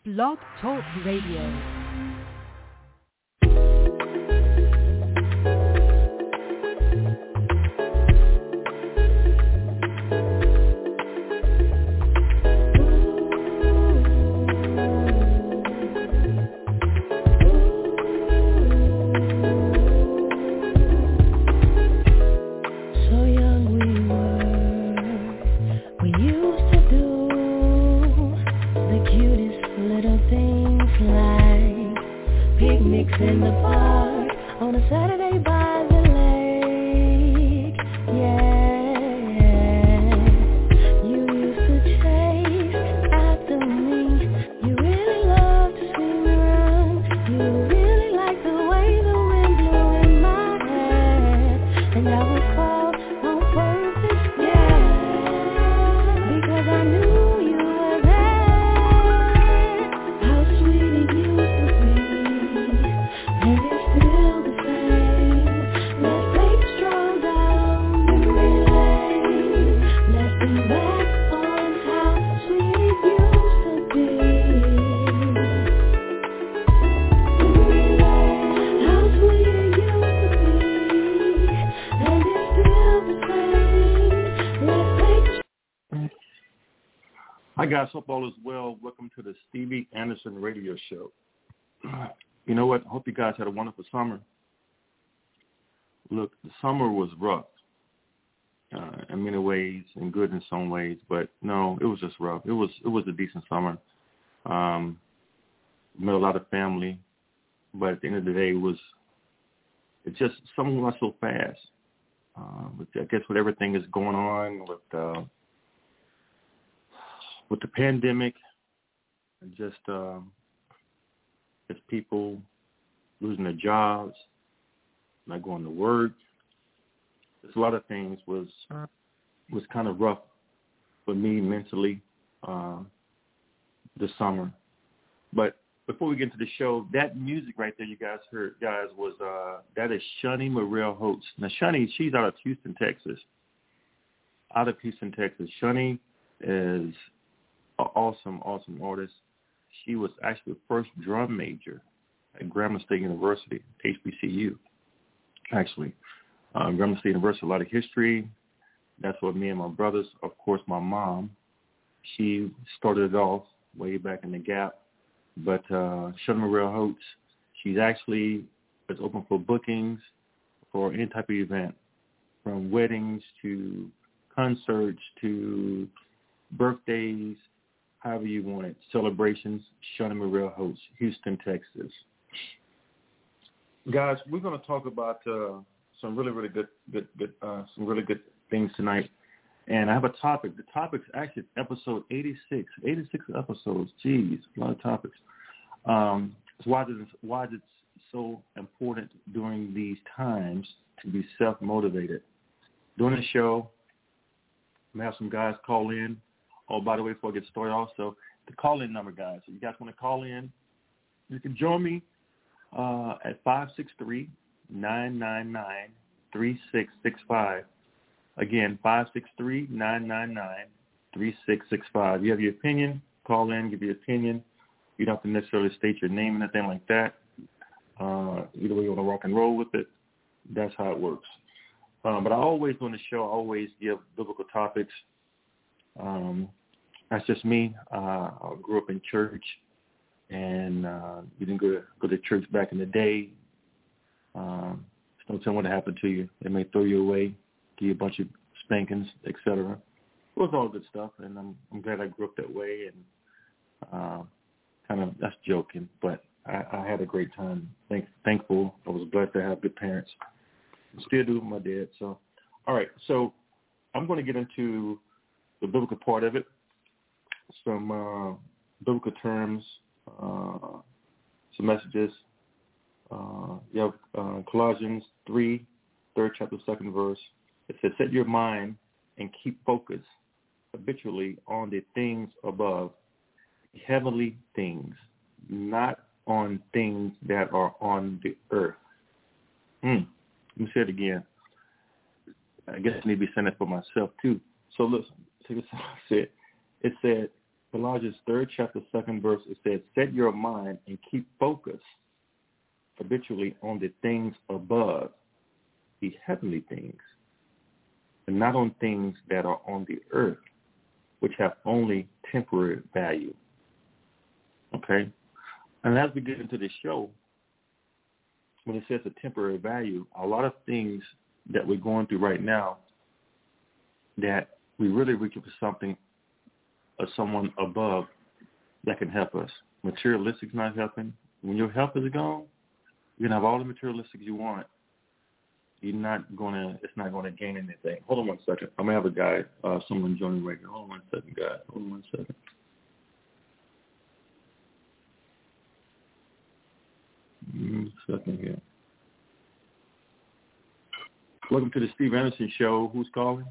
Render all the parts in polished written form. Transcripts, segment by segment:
Blog Talk Radio. In the park on a Saturday by the lake, yeah. You used to chase after me. You really loved to see me run. You really liked the way the wind blew in my hair, and I would fall on purpose, yeah, because I knew you were there. How sweet it used to be. And it's still the same. Let's take a stroll down memory lane. Let's think back on how sweet it used to be. Memory lane, how sweet it used to be. And it's still the same. Let's take a Hi guys, hope all is well. Welcome to the Stevie Anderson Radio Show. You know what? I hope you guys had a wonderful summer. Look, the summer was rough in many ways and good in some ways, but no, it was just rough. It was a decent summer. Met a lot of family, but at the end of the day, it just summer went so fast. I guess with everything that's going on with the pandemic and just people losing their jobs, not going to work. There's a lot of things was kind of rough for me mentally this summer. But before we get into the show, that music right there you guys heard, was that is Shani Morel Holtz. Now, Shani, she's out of Houston, Texas. Shani is an awesome artist. She was actually the first drum major at Grambling State University, HBCU, actually. Grambling State University, a lot of history. That's what me and my brothers, of course, my mom, she started it off way back in the Gap. But Shani Morel Holtz, she's actually is open for bookings for any type of event, from weddings to concerts to birthdays, however you want it, celebrations. Shani Morel Holtz, Houston, Texas. Guys, we're going to talk about some really good things tonight, and I have a topic. The topic's actually episode 86 episodes. Jeez, a lot of topics. So why is it so important during these times to be self-motivated? During the show, I'm going to have some guys call in. Oh, by the way, before I get started, also, the call-in number, guys. If you guys want to call in, you can join me at 563-999-3665. Again, 563-999-3665. You have your opinion, call in, give your opinion. You don't have to necessarily state your name and anything like that. Either way you want to rock and roll with it, that's how it works. But I always, on the show, I always give biblical topics. That's just me. I grew up in church, and you didn't go to church back in the day. Don't tell what happened to you. They may throw you away, give you a bunch of spankings, etc. It was all good stuff, and I'm glad I grew up that way. And that's joking, but I had a great time. Thankful. I was blessed to have good parents. I still do with my dad. So, all right. So I'm going to get into the biblical part of it, some biblical terms, some messages. You have Colossians 3, 3rd chapter, 2nd verse. It says, set your mind and keep focus habitually on the things above, heavenly things, not on things that are on the earth. Let me say it again. I guess I need to be saying that for myself too. So listen, take this out. It said, Colossians 3rd chapter 2nd verse, it says, set your mind and keep focus habitually on the things above, the heavenly things, and not on things that are on the earth, which have only temporary value. Okay? And as we get into the show, when it says a temporary value, a lot of things that we're going through right now that we really reach for something or someone above that can help us. Materialistic's not helping. When your health is gone, you can have all the materialistic you want. It's not gonna gain anything. Hold on one second. I'm gonna have a guy, someone joining right now. Hold on one second, guys. Hold on one second. Second here. Welcome to the Steve Anderson Show. Who's calling?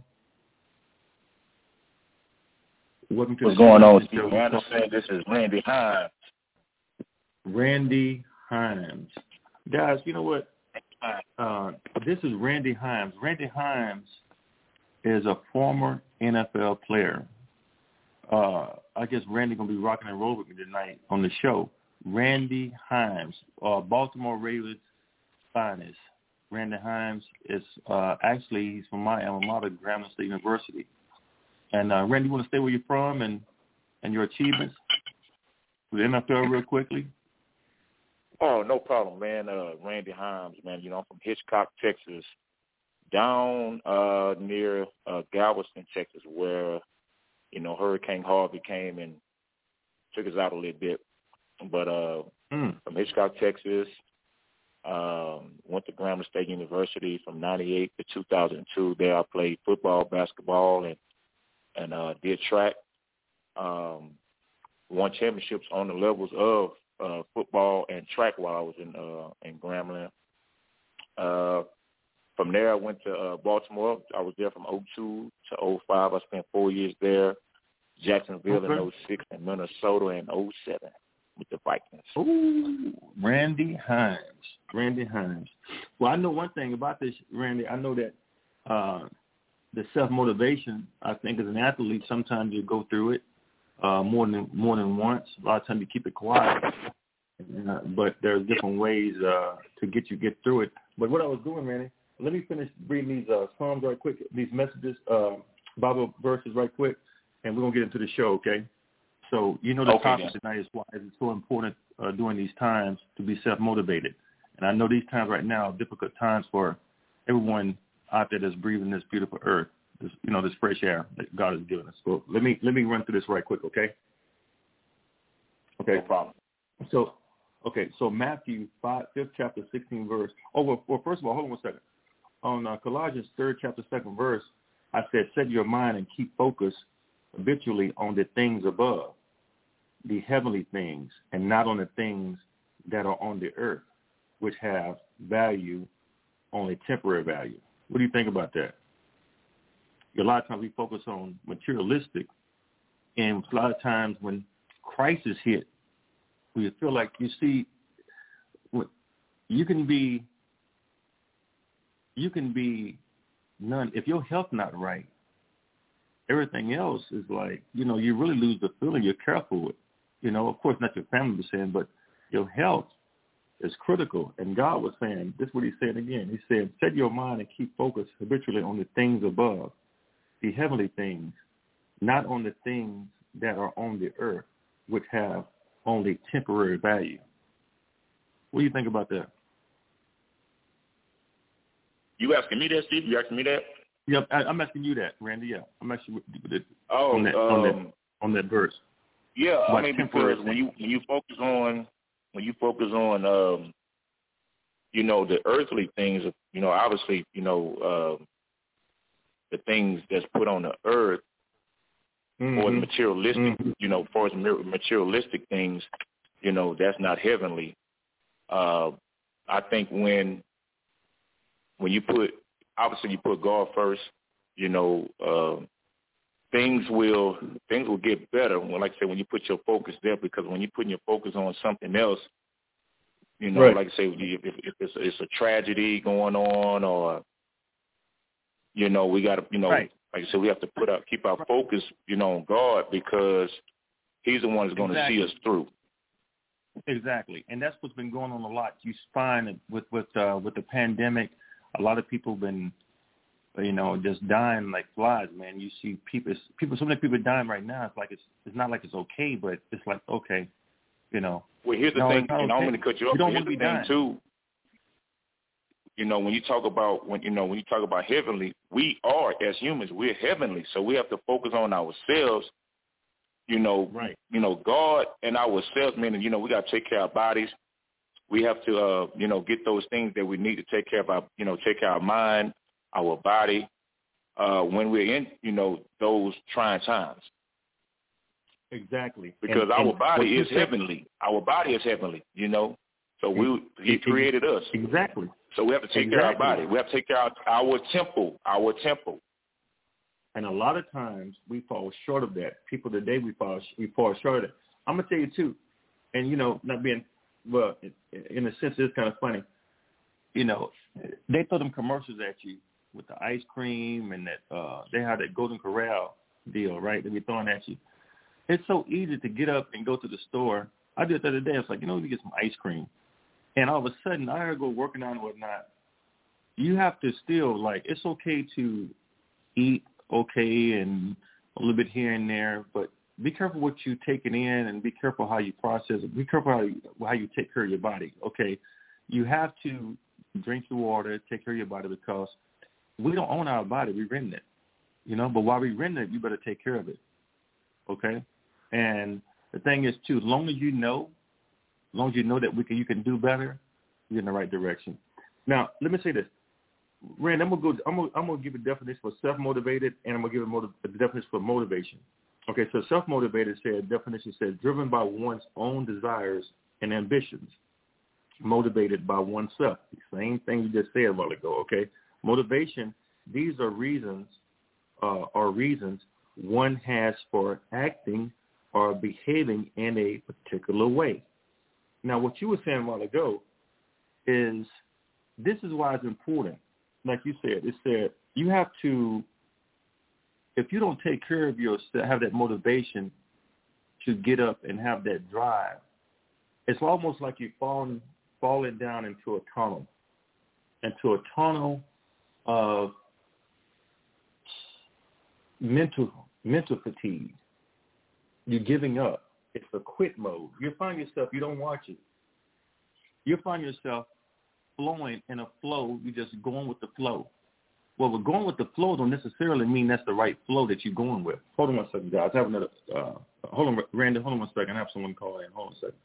Welcome to What's going on, Steve Anderson? This is Randy Himes. Randy Himes. Guys, you know what? This is Randy Himes. Randy Himes is a former NFL player. I guess Randy going to be rocking and rolling with me tonight on the show. Randy Himes, Baltimore Ravens finest. Randy Himes is actually, he's from my alma mater, Grambling State University. And Randy, you want to stay where you're from and your achievements with the NFL real quickly? Oh, no problem, man. Randy Himes, man. You know, I'm from Hitchcock, Texas, down near Galveston, Texas, where, you know, Hurricane Harvey came and took us out a little bit. But from Hitchcock, Texas, went to Grambling State University from 98 to 2002. There I played football, basketball, and did track. Won championships on the levels of football and track while I was in Grambling. From there, I went to Baltimore. I was there from 2002 to 2005. I spent 4 years there. Jacksonville in 2006 and Minnesota in 2007 with the Vikings. Ooh, Randy Himes. Randy Himes. Well, I know one thing about this, Randy. I know that the self-motivation, I think, as an athlete, sometimes you go through it more than once. A lot of times you keep it quiet, but there's different ways to get through it. But what I was doing, Randy, let me finish reading these Psalms right quick, these messages, Bible verses right quick, and we're going to get into the show, okay? So you know the topic tonight is why it's so important during these times to be self-motivated. And I know these times right now are difficult times for everyone out there that's breathing this beautiful earth, this fresh air that God has given us. So let me run through this right quick, okay? Okay. No problem. So Matthew 5th chapter 16 verse. Oh, well, first of all, hold on one second. On Colossians 3rd chapter 2nd verse, I said, set your mind and keep focus habitually on the things above, the heavenly things, and not on the things that are on the earth, which have value, only temporary value. What do you think about that? A lot of times we focus on materialistic, and a lot of times when crisis hit, we feel like, you see, you can be none. If your health not right, everything else is like, you really lose the feeling. You're careful with, of course, not your family was saying, but your health is critical. And God was saying, this is what he's saying again. He said, set your mind and keep focused habitually on the things above, the heavenly things, not on the things that are on the earth, which have only temporary value. What do you think about that? You asking me that, Steve? You asking me that? Yeah, I'm asking you that, Randy. Yeah, I'm asking on that verse. Yeah, I mean, because when you focus on the earthly things, obviously, the things that's put on the earth, or the materialistic, as far as materialistic things, that's not heavenly. I think when you put God first, things will get better. Like I say, when you put your focus there, because when you're putting your focus on something else, right. Like I say, if it's a tragedy going on, or we got to, right. Like I said, we have to keep our focus, on God, because He's the one that's going to see us through. Exactly, and that's what's been going on a lot. You find with the pandemic, a lot of people been, just dying like flies. Man, you see people. So many people dying right now. It's like it's not like it's okay, but it's like okay, Well, here's the thing, and I'm going to cut you off. Here's the thing too. When you talk about heavenly, we are, as humans, we're heavenly. So we have to focus on ourselves, right. God and ourselves, meaning, we got to take care of our bodies. We have to, get those things that we need to take care of take care of our mind, our body, when we're in, those trying times. Exactly. Because our body is heavenly. Our body is heavenly, So He created us. Exactly. So we have to take care of our body. We have to take care of our temple. And a lot of times we fall short of that. People today, we fall short of that. I'm going to tell you, too, and, not being, well, in a sense, it's kind of funny. They throw them commercials at you with the ice cream and that they have that Golden Corral deal, right, that we're throwing at you. It's so easy to get up and go to the store. I did it the other day. It's like, let me get some ice cream. And all of a sudden, I gotta go working on and whatnot. You have to still, it's okay to eat okay and a little bit here and there, but be careful what you're taking in and be careful how you process it. Be careful how you take care of your body, okay? You have to drink your water, take care of your body because we don't own our body. We rent it, But while we rent it, you better take care of it, okay? And the thing is, too, as long as you know that you can do better, you're in the right direction. Now, let me say this. Rand, I'm gonna give a definition for self-motivated, and I'm gonna give a definition for motivation. Okay, so self-motivated definition says driven by one's own desires and ambitions, motivated by oneself. The same thing you just said a while ago. Okay, motivation. These are reasons one has for acting or behaving in a particular way. Now, what you were saying a while ago is this is why it's important. Like you said, it said you have to, if you don't take care of yourself, have that motivation to get up and have that drive, it's almost like you're falling down into a tunnel of mental fatigue. You're giving up. It's a quit mode. You find yourself, you don't watch it. You find yourself flowing in a flow. You're just going with the flow. Well, we're going with the flow don't necessarily mean that's the right flow that you're going with. Hold on one second, guys. I have another. Hold on, Randy. Hold on one second. I have someone call in. Hold on a second.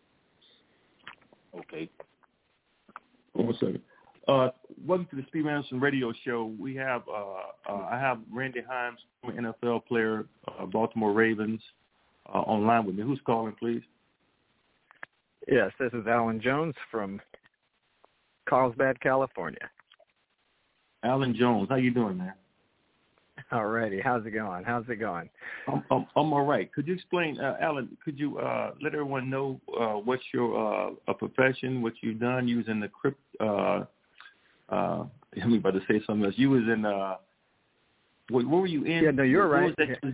Okay. Hold on a second. Welcome to the Steve Anderson Radio Show. We have I have Randy Himes, NFL player, Baltimore Ravens, online with me. Who's calling, please? Yes, this is Alan Jones from Carlsbad, California. Alan Jones, how you doing, man? All righty. How's it going? I'm all right. Could you explain, Alan, could you let everyone know what's your profession, what you've done using the I'm about to say something else. You was in, what were you in? Yeah, no, you're right.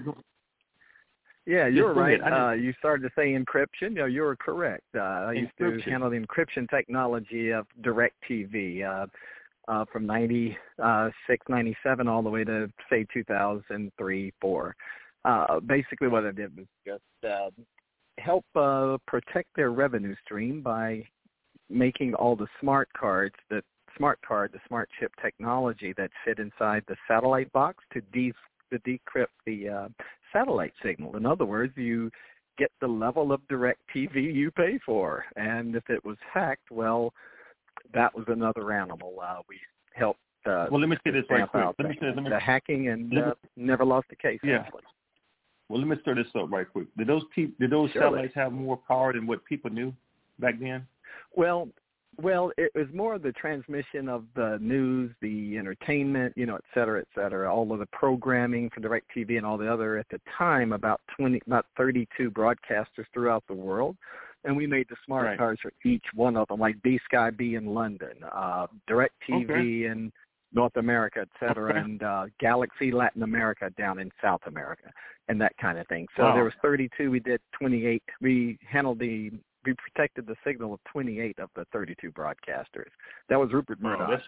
Yeah, you're right. You started to say encryption. No, you were correct. I used to handle the encryption technology of DirecTV from 96, 97 all the way to, say, 2003, 4. Basically what I did was just help protect their revenue stream by making all the smart card, the smart chip technology that fit inside the satellite box to decrypt the satellite signal. In other words, you get the level of DirecTV you pay for. And if it was hacked, well, that was another animal. We helped well, let me say this right quick. The hacking and never lost a case. Yeah. Actually. Well, let me stir this up right quick. Did those satellites have more power than what people knew back then? Well, it was more of the transmission of the news, the entertainment, et cetera, all of the programming for DirecTV and all the other, at the time, about 32 broadcasters throughout the world. And we made the smart cards for each one of them, like B-Sky B in London, DirecTV in North America, et cetera, and Galaxy Latin America down in South America, and that kind of thing. So there was 32. We did 28. We protected the signal of 28 of the 32 broadcasters. That was Rupert Murdoch's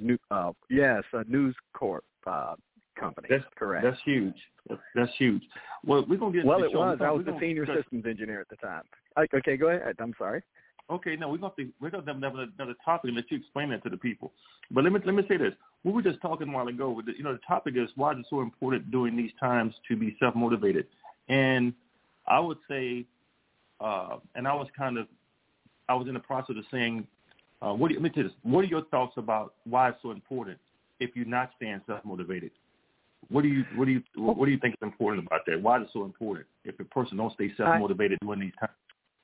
News Corp company. That's correct. That's huge. That's huge. Well, we're gonna get. Well, it was. I was the senior systems engineer at the time. Okay, go ahead. I'm sorry. Okay, no, we're gonna have another topic and let you explain that to the people. But let me say this. We were just talking a while ago. The topic is why is it so important during these times to be self-motivated, and I would say, and I was in the process of saying, let me tell you this. What are your thoughts about why it's so important if you're not staying self-motivated? What do you think is important about that? Why is it so important if a person don't stay self-motivated during these times?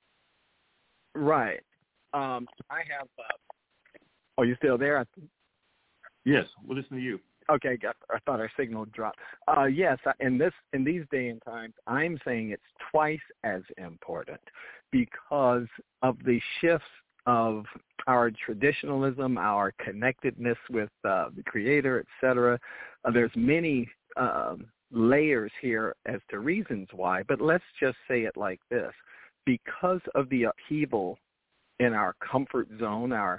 Right. I have. Are you still there? Yes, we'll listen to you. Okay, I thought our signal dropped. Yes, in these day and times, I'm saying it's twice as important because of the shifts of our traditionalism, our connectedness with the Creator, et cetera. There's many layers here as to reasons why, but let's just say it like this. Because of the upheaval in our comfort zone, our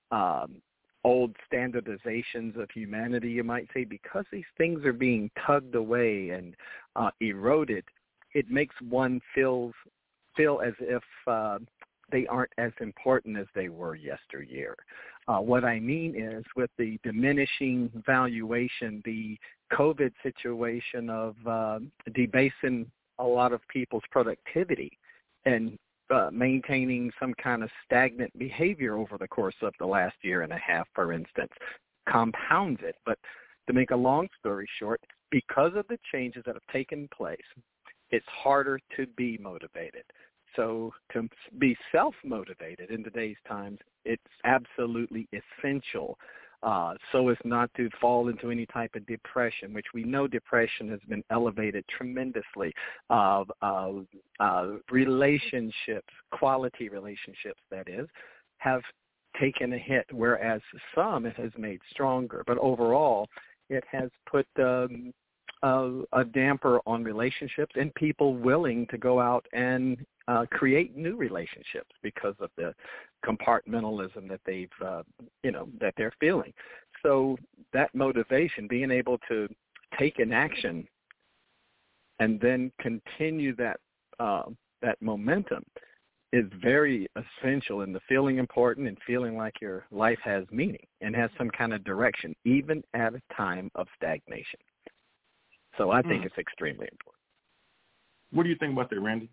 old standardizations of humanity, you might say, because these things are being tugged away and eroded, it makes one feel as if they aren't as important as they were yesteryear. What I mean is with the diminishing valuation, the COVID situation of debasing a lot of people's productivity and maintaining some kind of stagnant behavior over the course of the last year and a half, for instance, compounds it. But to make a long story short, because of the changes that have taken place, it's harder to be motivated. So to be self-motivated in today's times, it's absolutely essential so as not to fall into any type of depression, which we know depression has been elevated tremendously. Relationships, quality relationships, that is, have taken a hit, whereas some it has made stronger. But overall, it has put a damper on relationships and people willing to go out and create new relationships because of the compartmentalism that they've, that they're feeling. So that motivation, being able to take an action and then continue that momentum, is very essential in the feeling important and feeling like your life has meaning and has some kind of direction, even at a time of stagnation. So I think it's extremely important. What do you think about that, Randy?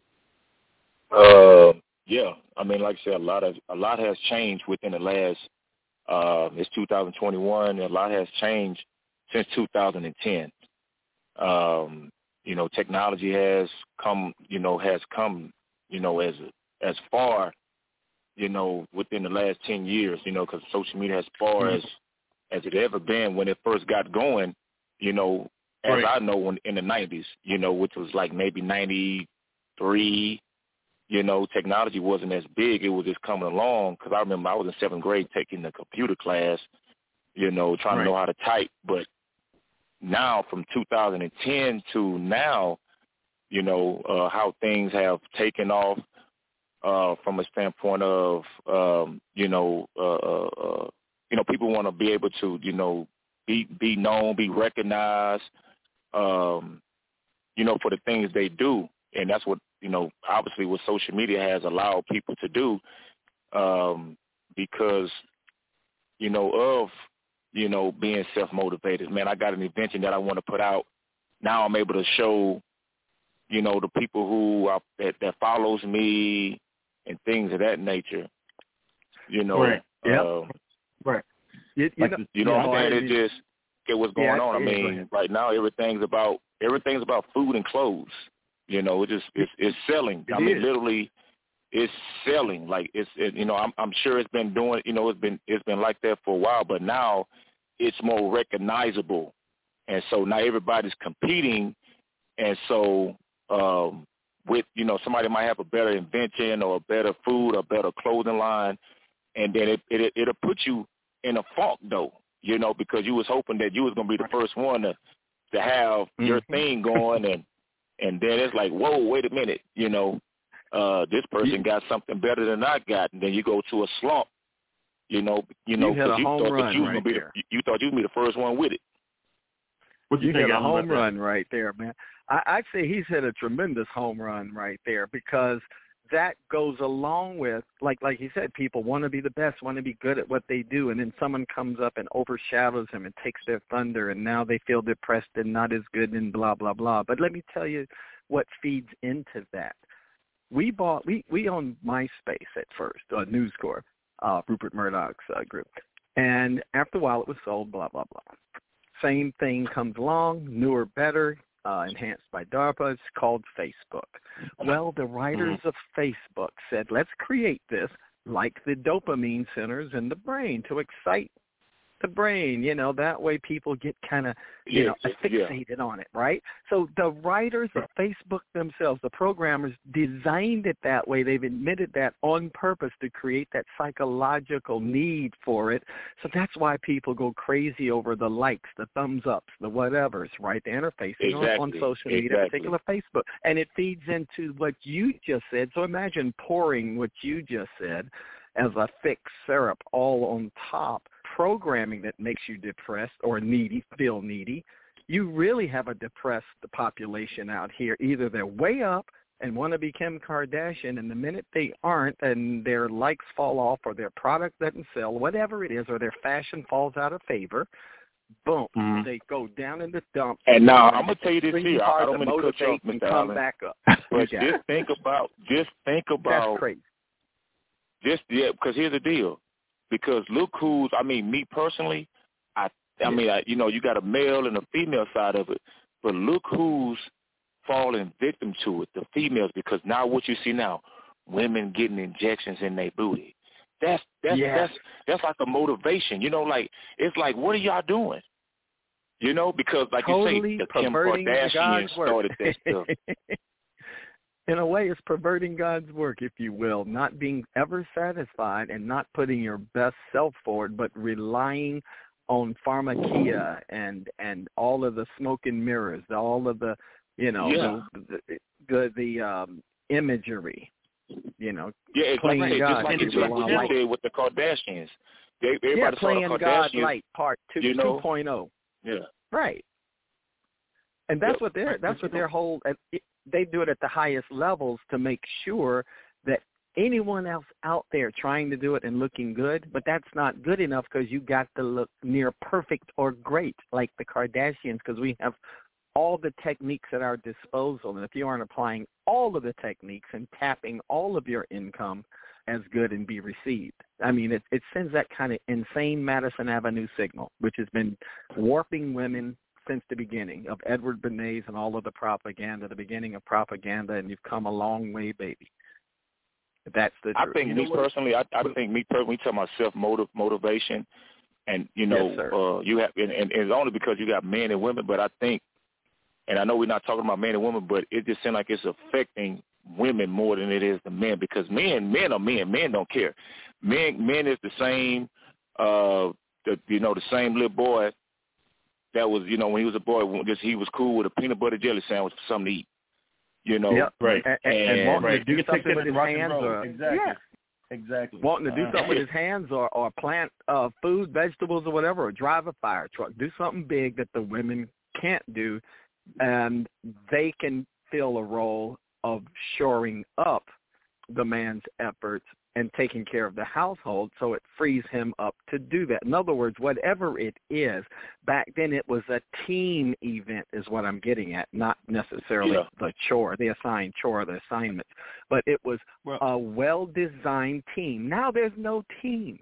Yeah, I mean, like I said, a lot has changed within the last. It's 2021. And a lot has changed since 2010. Technology has come. As far, within the last 10 years. Because social media, as far as it ever been when it first got going. As right. I know, in the 90s, which was like maybe 93, technology wasn't as big. It was just coming along because I remember I was in 7th grade taking the computer class, trying right. to know how to type. But now from 2010 to now, how things have taken off from a standpoint of, people want to be able to, be known, be recognized, for the things they do. And that's what, obviously what social media has allowed people to do because, of, being self-motivated. Man, I got an invention that I want to put out. Now I'm able to show, the people who are, that follows me and things of that nature, Right. Right. What I'm saying? It just get what's going on. I mean, right now everything's about food and clothes. It's selling. I mean, literally, it's selling. Like I'm sure it's been doing. It's been like that for a while, but now it's more recognizable, and so now everybody's competing, and so with somebody might have a better invention or a better food or better clothing line, and then it'll put you in a funk though. you know, because you was hoping that you was going to be the first one to have your thing going, and then it's like, whoa, wait a minute, you know, this person got something better than I got, and then you go to a slump, you know, because you thought that you was going to be you thought you would be the first one with it. You hit a home run right there, man. I'd say he's hit a tremendous home run right there, because that goes along with, like he said, people want to be the best, want to be good at what they do, and then someone comes up and overshadows them and takes their thunder, and now they feel depressed and not as good and blah, blah, blah. But let me tell you what feeds into that. We owned MySpace at first, News Corp, Rupert Murdoch's group. And after a while it was sold, blah, blah, blah. Same thing comes along, newer, better, enhanced by DARPA. It's called Facebook. Well, the writers of Facebook said, let's create this like the dopamine centers in the brain to excite the brain, you know, that way people get kind of, you know, fixated on it, right? So the writers of Facebook themselves, the programmers, designed it that way. They've admitted that on purpose to create that psychological need for it. So that's why people go crazy over the likes, the thumbs ups, the whatevers, right? The interfacing on social media, particular Facebook. And it feeds into what you just said. So imagine pouring what you just said as a thick syrup all on top, programming that makes you depressed or needy, feel needy. You really have a depressed population out here. Either they're way up and want to be Kim Kardashian, and the minute they aren't and their likes fall off or their product doesn't sell, whatever it is, or their fashion falls out of favor, boom, they go down in the dumps. And now I'm going to tell you this here. I don't mean to cut you off, Mr. Come Allen, back up. but just think about. That's crazy. Because here's the deal. Because look who's, I mean, me personally, I mean, you know, you got a male and a female side of it, but look who's falling victim to it, the females, because now what you see now, women getting injections in their booty. That's like a motivation, you know, like, it's like, what are y'all doing? You know, because like totally you say, the Kim Kardashian started that stuff. In a way, it's perverting God's work, if you will, not being ever satisfied and not putting your best self forward, but relying on pharmakia and all of the smoke and mirrors, all of the, you know, the imagery, you know. Yeah, it's playing like, God. just like you said with the Kardashians. Everybody playing saw the God Kardashians, light part 2.0. Yeah. Right. And that's what their whole. They do it at the highest levels to make sure that anyone else out there trying to do it and looking good, but that's not good enough because you got to look near perfect or great like the Kardashians, because we have all the techniques at our disposal. And if you aren't applying all of the techniques and tapping all of your income as good and be received, I mean, it sends that kind of insane Madison Avenue signal, which has been warping women since the beginning of Edward Bernays and all of the propaganda, the beginning of propaganda, and you've come a long way, baby. That's the truth. I think me personally, I think me personally, talking about self-motivation, and, you know, you have, and it's only because you got men and women, but I think, and I know we're not talking about men and women, but it just seems like it's affecting women more than it is the men, because men are men. Men don't care. Men is the same, the same little boy that was, you know, when he was a boy, he was cool with a peanut butter jelly sandwich for something to eat, you know. Yep. Right. And wanting to do something with his rock hands. Exactly. Wanting to do something with his hands or plant food, vegetables or whatever, or drive a fire truck. Do something big that the women can't do, and they can fill a role of shoring up the man's efforts and taking care of the household, so it frees him up to do that. In other words, whatever it is, back then it was a team event is what I'm getting at, not necessarily the chore, the assigned chore, the assignment, but it was a well-designed team. Now there's no team.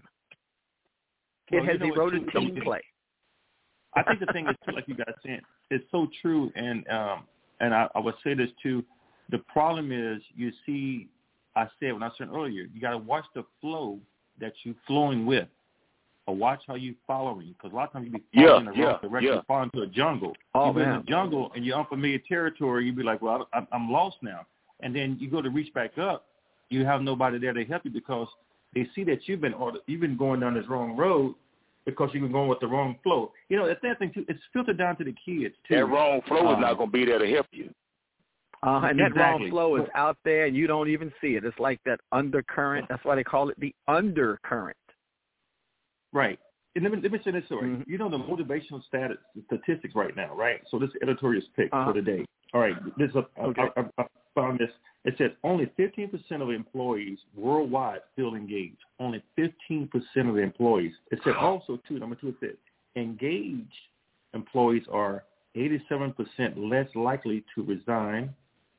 It has eroded team play. I think the thing is, too, like you guys saying, it's so true, and I would say this too, the problem is you see, I said when I said earlier, you got to watch the flow that you're flowing with, or watch how you're following. Because a lot of times you be following in the wrong direction, falling into a jungle. You're in the jungle and you're unfamiliar territory. You be like, well, I'm lost now. And then you go to reach back up, you have nobody there to help you because they see that you've been going down this wrong road, because you're going with the wrong flow. You know, that's that thing too. It's filtered down to the kids too. That wrong flow is not going to be there to help you. And that wrong flow is out there, and you don't even see it. It's like that undercurrent. That's why they call it the undercurrent. Right. And let me say this story. Mm-hmm. You know the motivational statistics right now, right? So this editorial pick for today. All right. This I found this. It says only 15% of employees worldwide feel engaged. Only 15% of the employees. It said also, too, number 2, it said engaged employees are 87% less likely to resign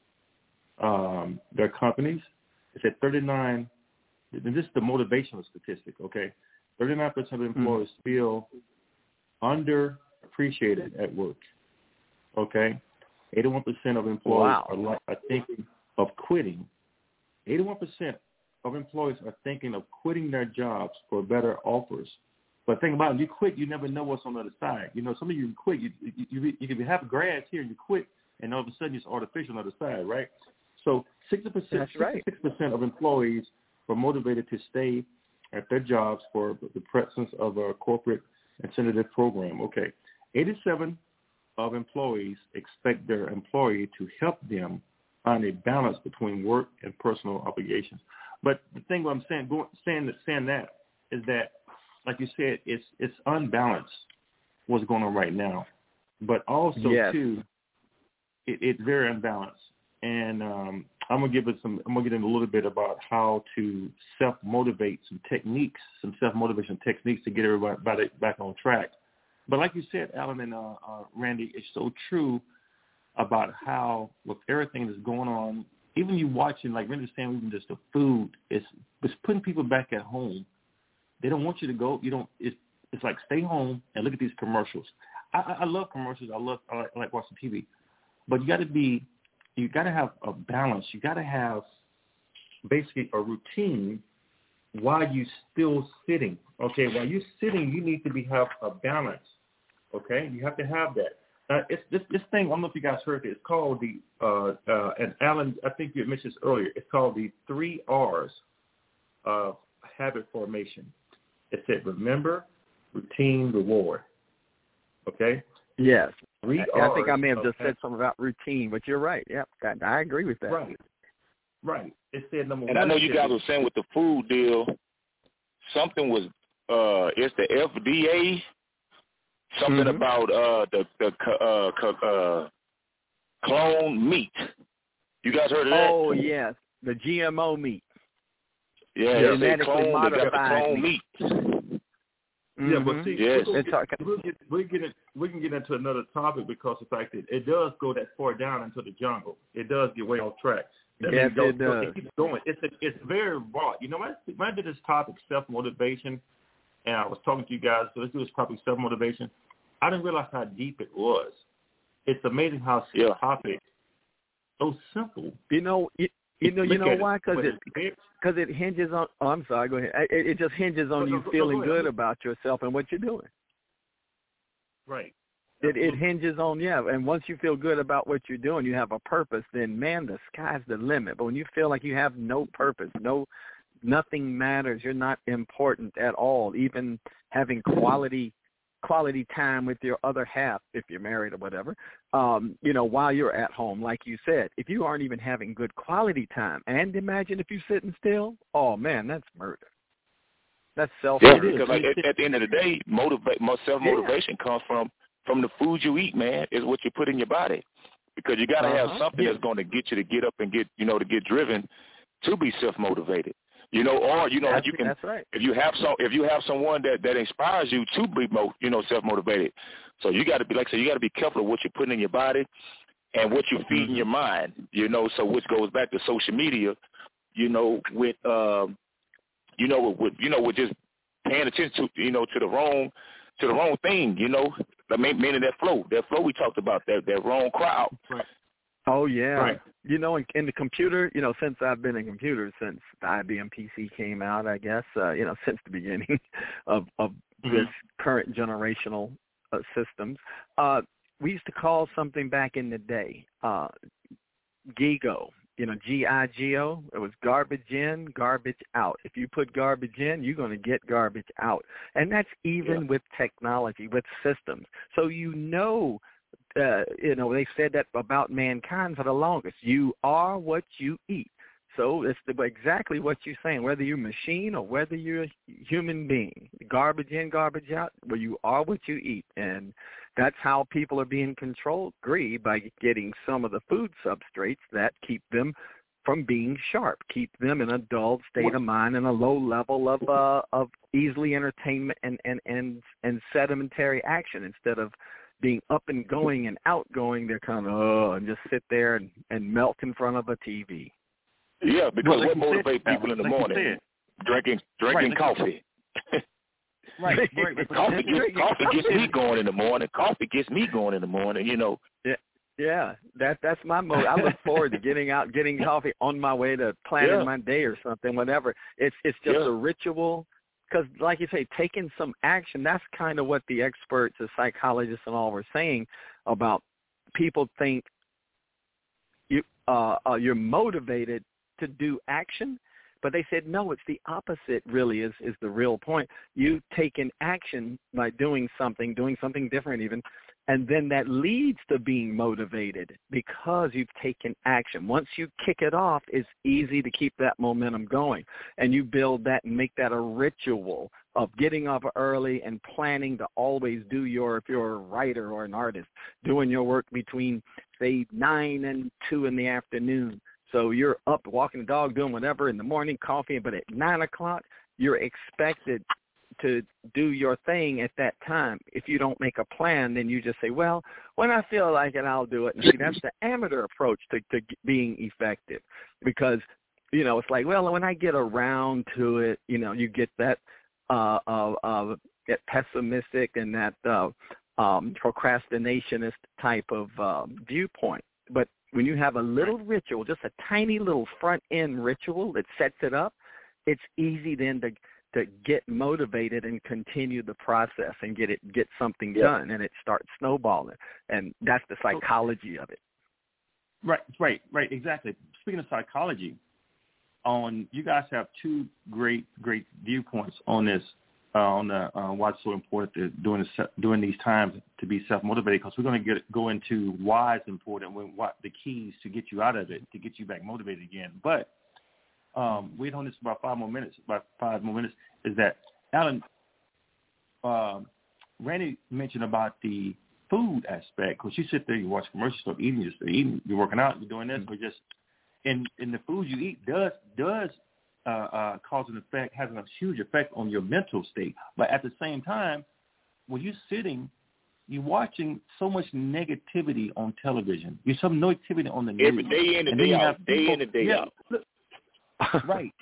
their companies. It said 39, and this is the motivational statistic, okay? 39% of employees feel underappreciated at work, okay? 81% of employees are thinking of quitting. 81% of employees are thinking of quitting their jobs for better offers. But think about it, you quit, you never know what's on the other side. You know, some of you can quit. You can have grads here and you quit, and all of a sudden it's artificial on the other side, right? So 66% of employees were motivated to stay at their jobs for the presence of a corporate incentive program. Okay. 87% of employees expect their employee to help them find a balance between work and personal obligations. But the thing what I'm saying that is that, like you said, it's unbalanced what's going on right now. But also too, it's very unbalanced. And I'm gonna get in a little bit about how to self-motivate, some self-motivation techniques to get everybody back on track. But like you said, Alan and Randy, it's so true about how with everything that's going on, even you watching, like Randy was saying, even just the food, it's putting people back at home. They don't want you to go. It's like stay home and look at these commercials. I love commercials. I like watching TV, but you got to have a balance. You got to have basically a routine while you still sitting. Okay, while you're sitting, you need to have a balance. Okay, you have to have that. It's this thing. I don't know if you guys heard it. It's called and Alan, I think you mentioned this earlier. It's called the 3 R's of habit formation. It said remember, routine, reward. Okay. Yes. 3 I R's think I may have just said something about routine, but you're right. Yep, I agree with that. Right. It said number 1. And I know you guys were saying with the food deal, something was it's the FDA. Something about the clone meat. You guys heard of that? Oh yes, the GMO meat. Yeah, they got the clone meat. Yeah, but see, we can get into another topic because of the fact that it does go that far down into the jungle. It does get way off track. Yes, it does. It keeps going. It's very raw. You know, when I did this topic, self-motivation, and I was talking to you guys, so let's do this topic, self-motivation, I didn't realize how deep it was. It's amazing how this topic so simple. You know why? Because it hinges on. Oh, I'm sorry. Go ahead. It just hinges on you feeling good about yourself and what you're doing. Right. It hinges on and once you feel good about what you're doing, you have a purpose. Then man, the sky's the limit. But when you feel like you have no purpose, nothing matters. You're not important at all. Even having quality time with your other half, if you're married or whatever, while you're at home, like you said, if you aren't even having good quality time, and imagine if you're sitting still, oh man, that's murder. That's self-murder. Yeah, because like at the end of the day, self-motivation comes from the food you eat, man, is what you put in your body. Because you got to have something that's going to get you to get up and get driven to be self-motivated. You can. That's right. If you have someone that inspires you to be self-motivated, so you got to be you got to be careful of what you're putting in your body and what you're feeding your mind. So which goes back to social media. With just paying attention to the wrong thing. Meaning that flow we talked about, that wrong crowd. Right. Oh yeah. Right. In the computer, since I've been in computers since the IBM PC came out, I guess, since the beginning of this current generational systems, we used to call something back in the day Gigo. GIGO. It was garbage in, garbage out. If you put garbage in, you're going to get garbage out. And that's even with technology, with systems. So they said that about mankind for the longest. You are what you eat. So it's exactly what you're saying, whether you're a machine or whether you're a human being. Garbage in, garbage out, well, you are what you eat. And that's how people are being controlled, by getting some of the food substrates that keep them from being sharp, keep them in a dull state of mind and a low level of easily entertainment and sedimentary action. Instead of being up and going and outgoing, they're kind of, and just sit there and melt in front of a TV. Yeah, because what motivates people in the morning? Drinking coffee. Right. Coffee gets me going in the morning. Coffee gets me going in the morning, Yeah, that's my mode. I look forward to getting coffee on my way to planning my day or something, whatever. It's just a ritual. Because, like you say, taking some action, that's kind of what the experts, the psychologists and all were saying about people think you're motivated to do action, but they said, no, it's the opposite really is the real point. You take an action by doing something different even, and then that leads to being motivated because you've taken action. Once you kick it off, it's easy to keep that momentum going, and you build that and make that a ritual of getting up early and planning to always do if you're a writer or an artist, doing your work between, say, 9 and 2 in the afternoon. So you're up walking the dog, doing whatever in the morning, coffee, but at 9 o'clock, you're expected to do your thing at that time. If you don't make a plan, then you just say, well, when I feel like it, I'll do it. And see, that's the amateur approach to being effective because, it's like, well, when I get around to it, you get that pessimistic and that procrastinationist type of viewpoint. But when you have a little ritual, just a tiny little front-end ritual that sets it up, it's easy then to get motivated and continue the process and get something done, and it starts snowballing. And that's the psychology of it. Right, exactly. Speaking of psychology, you guys have two great viewpoints on this, why it's so important to during these times to be self-motivated, because we're going to go into why it's important, what the keys to get you out of it, to get you back motivated again. But wait on this for about 5 more minutes, is that, Alan, Randy mentioned about the food aspect, because you sit there, you watch commercials, start eating, you're working out, you're doing this, but just in the food you eat does cause an effect, has a huge effect on your mental state. But at the same time, when you're sitting, you're watching so much negativity on television. You're some negativity on the news. Every day in and day out, day in and day out. Right.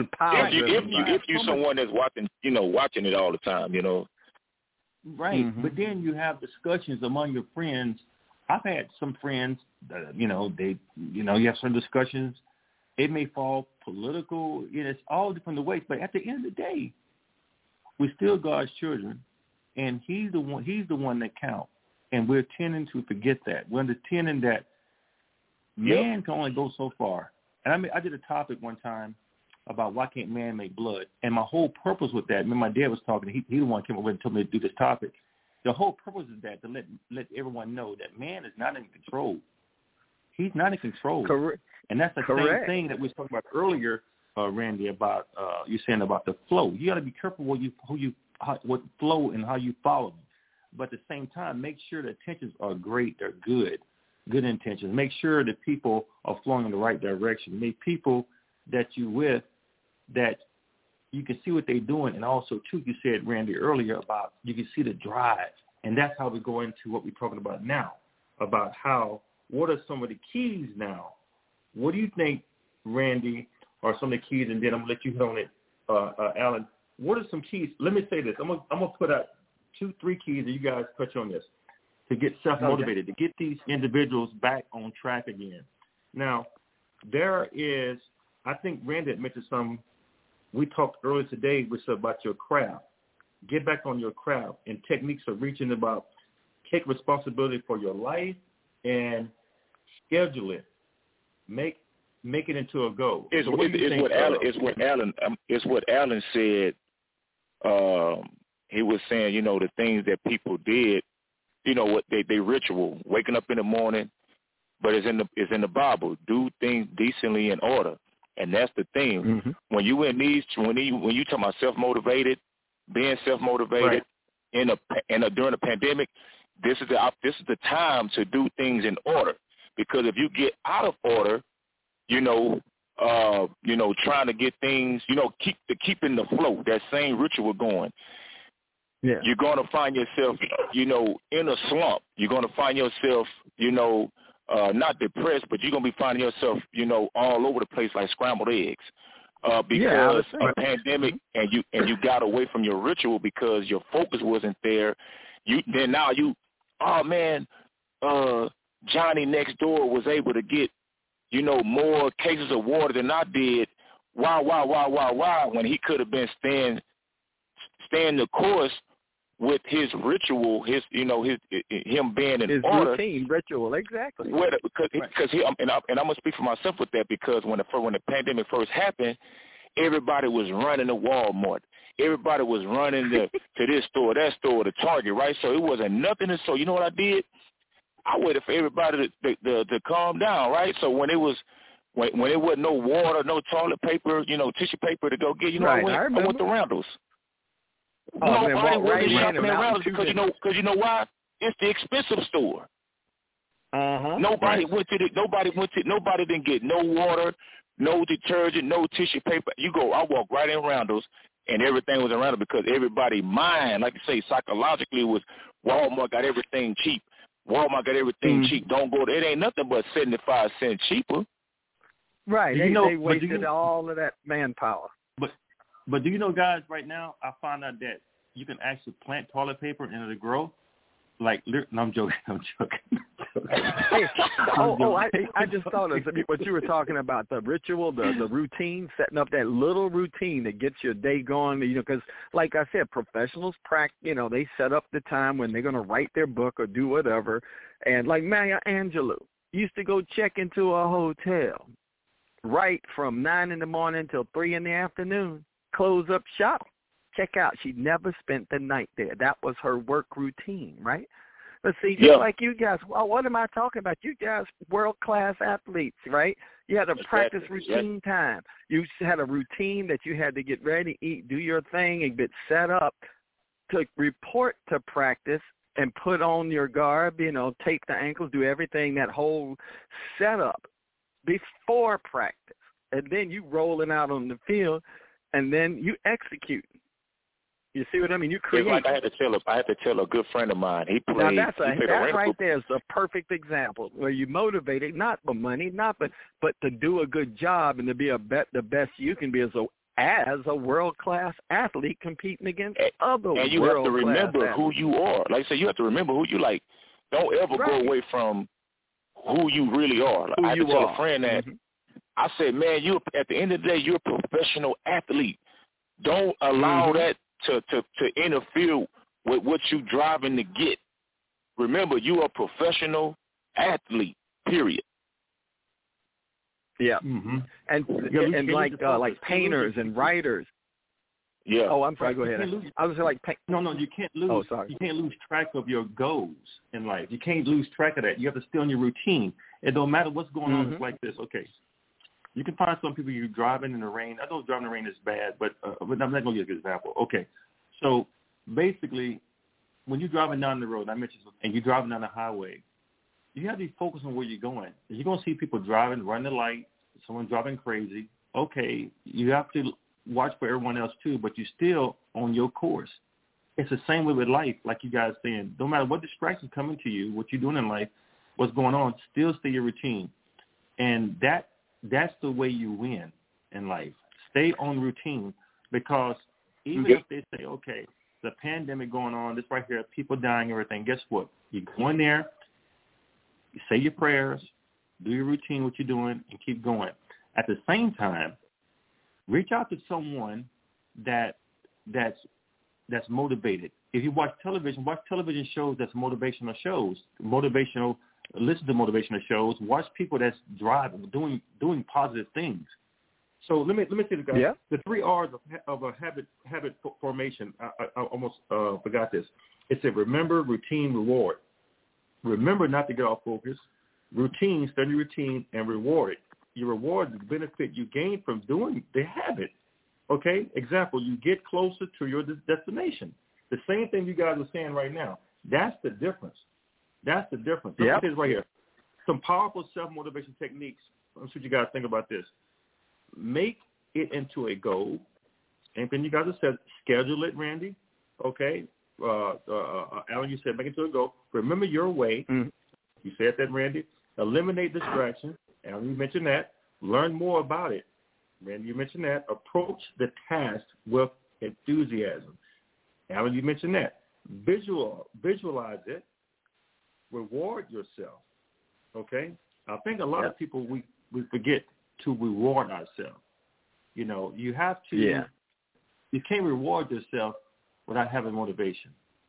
If you're someone that's watching it all the time, Right, but then you have discussions among your friends. I've had some friends, you have some discussions. It may fall political. It's all different ways. But at the end of the day, we're still God's children, and He's the one that counts. And we're tending to forget that. We're tending that man can only go so far. And I did a topic one time about why can't man make blood, and my whole purpose with that. My dad was talking. He the one came up with and told me to do this topic. The whole purpose is that to let everyone know that man is not in control. He's not in control. Correct. And that's the same thing that we were talking about earlier, Randy, about you saying about the flow. You got to be careful what flow and how you follow them. But at the same time, make sure the intentions are great, they're good intentions. Make sure that people are flowing in the right direction. Make people that you with that you can see what they're doing, and also too, you said, Randy, earlier about you can see the drive, and that's how we go into what we're talking about now, about what are some of the keys now. What do you think, Randy, are some of the keys? And then I'm going to let you hit on it, Alan. What are some keys? Let me say this. I'm going to put out 2-3 keys, and you guys touch on this, to get self-motivated, to get these individuals back on track again. Now, there is, I think Randy had mentioned some, we talked earlier today, which is about your craft. Get back on your craft and techniques of reaching about, take responsibility for your life and schedule it. Make make it into a goal. It's what Alan said. He was saying, the things that people did, what they ritual, waking up in the morning, but it's in the Bible. Do things decently in order, and that's the thing. Mm-hmm. When you in these, when you talk about self-motivated, being self-motivated during the pandemic, this is the time to do things in order. Because if you get out of order, trying to get things, keeping the flow, that same ritual going. Yeah. You're going to find yourself, in a slump. You're going to find yourself, not depressed, but you're going to be finding yourself, all over the place like scrambled eggs. Because a pandemic, and you got away from your ritual because your focus wasn't there. Johnny next door was able to get, more cases of water than I did. Why? When he could have been staying the course with his ritual, him being in his order. His routine ritual, exactly. Because I'm gonna speak for myself with that, because when the pandemic first happened, everybody was running to Walmart. Everybody was running to this store, that store, the Target, right? So it wasn't nothing. So you know what I did? I waited for everybody to calm down, right? So when it wasn't no water, no toilet paper, tissue paper to go get, I went to Randall's. Nobody wasn't shopping at Randall's because you know why? It's the expensive store. Nobody didn't get no water, no detergent, no tissue paper. I walk right in Randall's, and everything was around it because everybody mind, like you say, psychologically was Walmart got everything cheap. Walmart got everything cheap. Don't go there. It ain't nothing but 75 cents cheaper. Right. They wasted all of that manpower. But do you know, guys, right now, I found out that you can actually plant toilet paper and it'll grow. No, I'm joking. Hey, I just thought of what you were talking about, the ritual, the routine, setting up that little routine that gets your day going, because like I said, professionals they set up the time when they're going to write their book or do whatever. And like Maya Angelou used to go check into a hotel right from 9 in the morning till 3 in the afternoon, close up shop. Check out. She never spent the night there. That was her work routine, right? But see, just like you guys, what am I talking about? You guys, world-class athletes, right? You had a practice routine time. You had a routine that you had to get ready, eat, do your thing, and get set up to report to practice and put on your garb, tape the ankles, do everything, that whole setup before practice. And then you rolling out on the field, and then you execute. You see what I mean? You create. It's like I had to tell a good friend of mine. He played. Now that right there is a perfect example where you motivated not for money, but to do a good job and to be the best you can be as a world-class athlete competing against other world-class. And you have to remember who you are. Like I said, you have to remember who you like. Don't ever go away from who you really are. I had to tell a friend that. I said, man, you at the end of the day, you're a professional athlete. Don't allow that to interfere with what you're driving to get. Remember, you're a professional athlete, period. Yeah. And like painters and writers. Yeah. Oh, I'm sorry. Go ahead. I was like, no, you can't lose. Oh, sorry. You can't lose track of your goals in life. You can't lose track of that. You have to stay on your routine. It don't matter what's going on. It's like this. Okay. You can find some people you're driving in the rain. I know driving in the rain is bad, but I'm not going to give you an example. Okay. So basically, when you're driving down the road, I mentioned, and you're driving down the highway, you have to be focused on where you're going. You're going to see people driving, running the light, someone driving crazy. Okay, you have to watch for everyone else too, but you're still on your course. It's the same way with life, like you guys saying. No matter what distractions coming to you, what you're doing in life, what's going on, still stay your routine. And that's the way you win in life. Stay on routine, because even if they say, okay, the pandemic going on, this right here, people dying, everything, guess what? You go in there, you say your prayers, do your routine, what you're doing, and keep going. At the same time, reach out to someone that's motivated. If you watch television shows that's motivational shows, motivational listen to motivational shows, watch people that's driving, doing positive things. So let me see the guys. Yeah. The 3 R's of a habit formation. I almost forgot this. It said remember, routine, reward. Remember not to get off focus. Routine, study routine, and reward it. You reward the benefit you gain from doing the habit. Okay? Example, you get closer to your destination. The same thing you guys are saying right now. That's the difference. That's the difference. Look at this right here. Some powerful self-motivation techniques. Let's see what you guys think about this. Make it into a goal. And then you guys have said, schedule it, Randy. Okay? Alan, you said make it to a goal. Remember your way. Mm-hmm. You said that, Randy. Eliminate distractions. Alan, you mentioned that. Learn more about it. Randy, you mentioned that. Approach the task with enthusiasm. Alan, you mentioned that. Visualize it. Reward yourself. Okay? I think a lot of people, we forget to reward ourselves. You know, you have to. Yeah. You can't reward yourself without having motivation.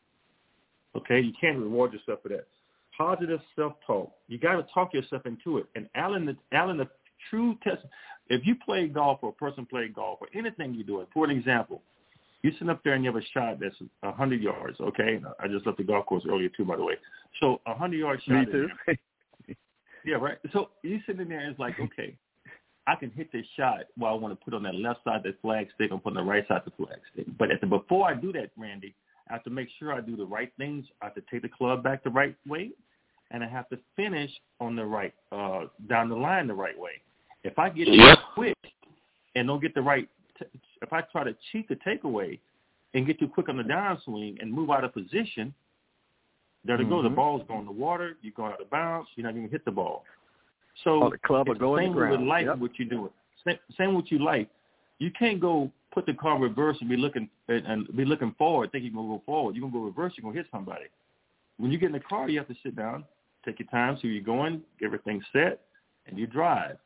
Okay? You can't reward yourself for that. Positive self-talk. You got to talk yourself into it. And Alan, the true test. If you play golf or a person play golf or anything you do, for an example, you sit up there and you have a shot that's 100 yards. Okay, I just left the golf course earlier too, by the way. So 100-yard shot. Me too. Yeah, right. So you sitting there and it's like, okay, I can hit this shot while I want to put on that left side of the flag stick. I'm putting the right side of the flag stick. But before I do that, Randy, I have to make sure I do the right things. I have to take the club back the right way, and I have to finish on the right, down the line the right way. If I get it quick and don't get the right, if I try to cheat the takeaway and get too quick on the downswing and move out of position, there to go. The ball's going in the water. You're going out of bounds. You're not even hit the ball. So the club will go in the ground. Same with life, what you're doing. Same with your life. You can't go put the car in reverse and be looking forward, thinking you're gonna go forward. You're gonna go reverse. You're gonna hit somebody. When you get in the car, you have to sit down, take your time, see where you're going, get everything set, and you drive.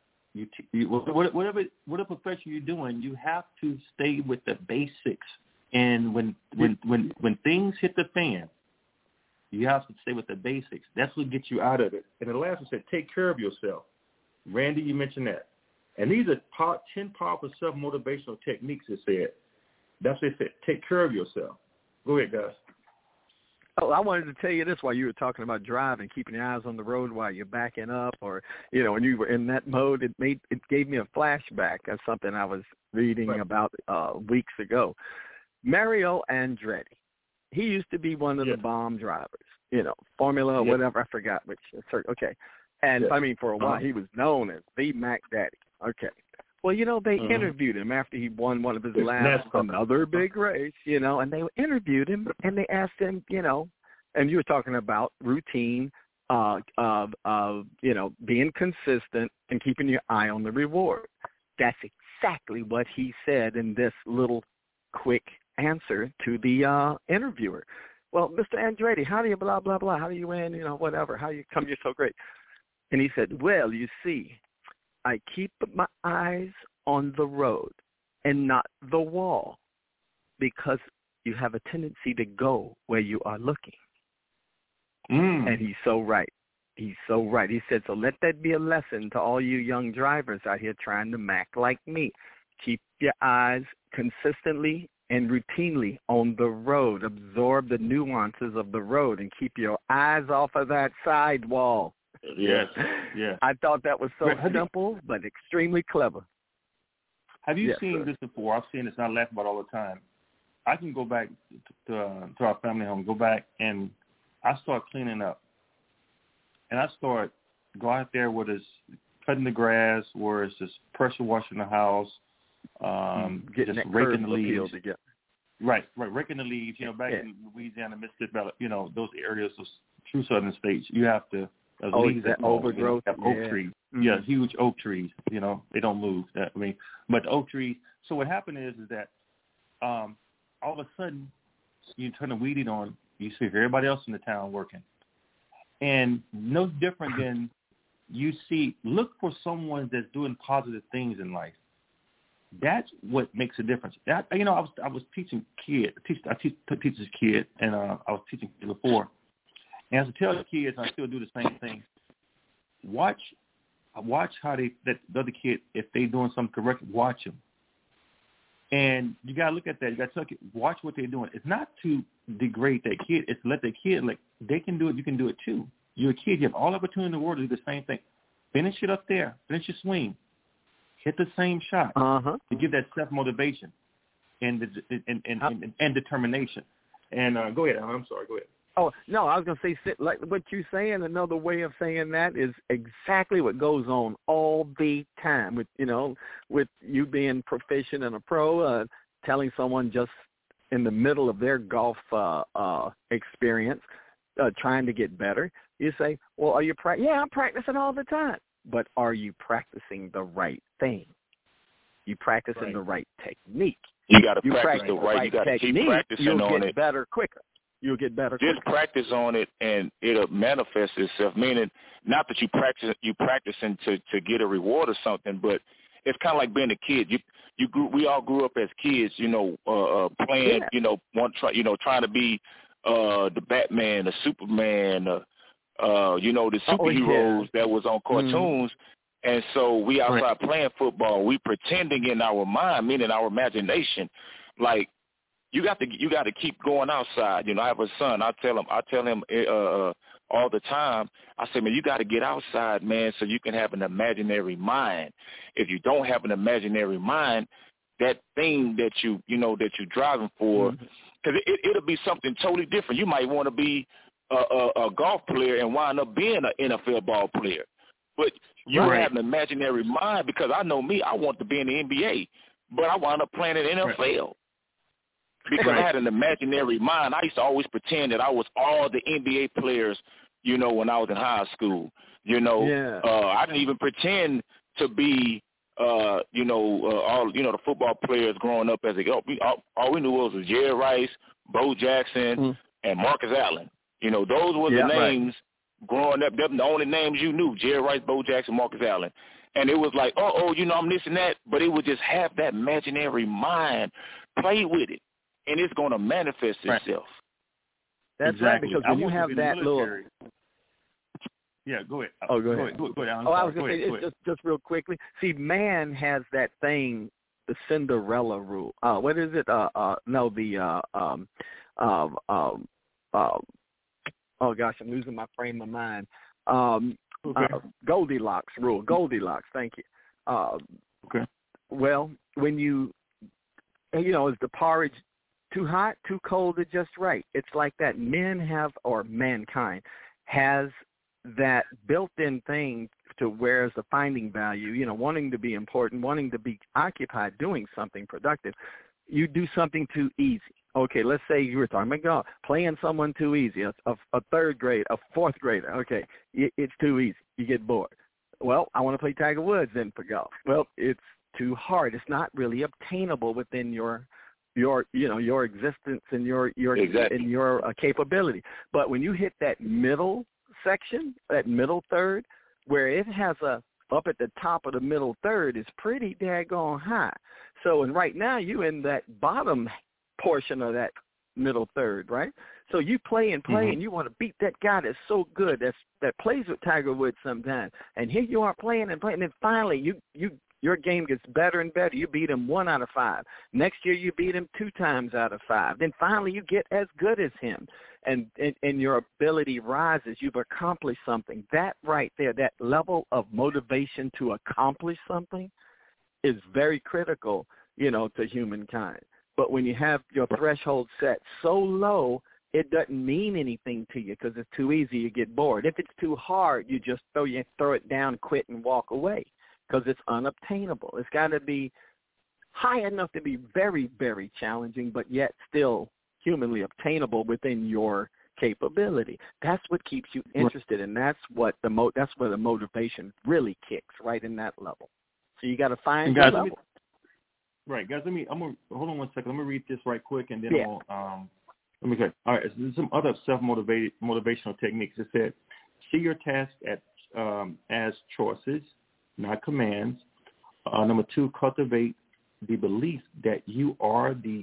Whatever profession you're doing, you have to stay with the basics. And when things hit the fan, you have to stay with the basics. That's what gets you out of it. And the last one said, take care of yourself. Randy, you mentioned that. And these are 10 powerful self-motivational techniques, it said. That's what it said, take care of yourself. Go ahead, guys. Oh, I wanted to tell you this while you were talking about driving, keeping your eyes on the road while you're backing up, or when you were in that mode. It gave me a flashback of something I was reading about weeks ago. Mario Andretti, he used to be one of the bomb drivers, Formula or whatever, I forgot which. Okay, and I mean for a while he was known as the Mac Daddy. Okay. Well, they interviewed him after he won one of his last another big race, and they interviewed him and they asked him, and you were talking about routine, being consistent and keeping your eye on the reward. That's exactly what he said in this little quick answer to the interviewer. Well, Mr. Andretti, how do you blah, blah, blah, how do you win, whatever, how you come, you're so great. And he said, well, you see, I keep my eyes on the road and not the wall because you have a tendency to go where you are looking. And he's so right. He's so right. He said, so let that be a lesson to all you young drivers out here trying to Mac like me. Keep your eyes consistently and routinely on the road. Absorb the nuances of the road and keep your eyes off of that sidewall. Yes, yeah. I thought that was so simple, but extremely clever. Have you seen this before? I've seen this, and I laugh about it all the time. I can go back to our family home, go back, and I start cleaning up. And I start go out there where it's cutting the grass, where it's just pressure washing the house, getting just raking the leaves. Right, raking the leaves. Back in Louisiana, Mississippi, those areas, those true southern states, you have to. Leaves that overgrowth. Oak trees. Mm-hmm. Yeah, huge oak trees. They don't move. But the oak trees. So what happened is that all of a sudden you turn the weed eater on, you see everybody else in the town working. And no different than look for someone that's doing positive things in life. That's what makes a difference. I was teaching kids. I teach this kid, and I was teaching kids before. And as I tell the kids, I still do the same thing. watch how the other kid, if they doing something correct, watch them. And you got to look at that. You got to tell kids, watch what they're doing. It's not to degrade that kid. It's to let the kid, like, they can do it. You can do it too. You're a kid. You have all the opportunity in the world to do the same thing. Finish it up there. Finish your swing. Hit the same shot to give that self-motivation and determination. And go ahead, Alan. I'm sorry. Go ahead. Oh, no, I was going to say, like what you're saying, another way of saying that is exactly what goes on all the time with you being proficient and a pro, telling someone just in the middle of their golf experience, trying to get better. You say, well, are you Yeah, I'm practicing all the time. But are you practicing the right thing? You practicing the right technique. You got to practice the right. You got to keep practicing on it. You'll get better quicker. You'll get better quicker. Just practice on it, and it'll manifest itself. Meaning, not that you practicing to get a reward or something, but it's kind of like being a kid. We all grew up as kids, playing, trying to be the Batman, the Superman, the superheroes that was on cartoons. And so we outside playing football. We pretending in our mind, meaning our imagination, like you got to keep going outside. I have a son. I tell him all the time. I say, man, you got to get outside, man, so you can have an imaginary mind. If you don't have an imaginary mind, that thing that you're driving for, because it'll be something totally different. You might want to be a golf player and wind up being an NFL ball player. But you have an imaginary mind, because I know me, I want to be in the NBA, but I wound up playing in the NFL. Because I had an imaginary mind. I used to always pretend that I was all the NBA players, when I was in high school. I didn't even pretend to be, all the football players growing up as all we knew was Jerry Rice, Bo Jackson, and Marcus Allen. Those were the names growing up. Them the only names you knew: Jerry Rice, Bo Jackson, Marcus Allen. And it was like, I'm this and that. But it would just have that imaginary mind, play with it, and it's going to manifest itself. That's right, because when you have that little... Yeah, go ahead. Oh, go ahead. Go ahead, Alan. I was going to say, just real quickly. See, man has that thing, the Cinderella rule. What is it? Oh gosh, I'm losing my frame of mind. Goldilocks rule. Goldilocks. Thank you. Well, when is the porridge too hot, too cold, or just right? It's like that. Mankind has that built-in thing to where's the finding value, wanting to be important, wanting to be occupied, doing something productive. You do something too easy. Okay, let's say you were talking about golf, playing someone too easy, a third grade, a fourth grader. Okay, it's too easy. You get bored. Well, I want to play Tiger Woods then for golf. Well, it's too hard. It's not really obtainable within your existence and your capability. But when you hit that middle section, that middle third, where it has up at the top of the middle third is pretty daggone high. So, and right now you in that bottom portion of that middle third, right? So you play and you want to beat that guy that's so good, that plays with Tiger Woods sometimes. And here you are playing, and then finally your game gets better and better. You beat him 1 out of 5. Next year you beat him 2 times out of 5. Then finally you get as good as him, and your ability rises. You've accomplished something. That right there, that level of motivation to accomplish something is very critical, to humankind. But when you have your threshold set so low, it doesn't mean anything to you because it's too easy. You get bored. If it's too hard, you just throw it down, quit, and walk away because it's unobtainable. It's got to be high enough to be very, very challenging, but yet still humanly obtainable within your capability. That's what keeps you interested, and that's where the motivation really kicks, right in that level. So you got to find your level. Right, guys. Hold on 1 second. Let me read this right quick, and then let me go. All right, there's some other motivational techniques. It said, see your task as choices, not commands. Number 2, cultivate the belief that you are the